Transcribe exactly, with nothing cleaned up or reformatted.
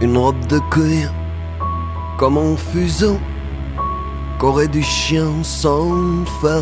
une robe de cuir comme un fuseau qu'aurait du chien sans faire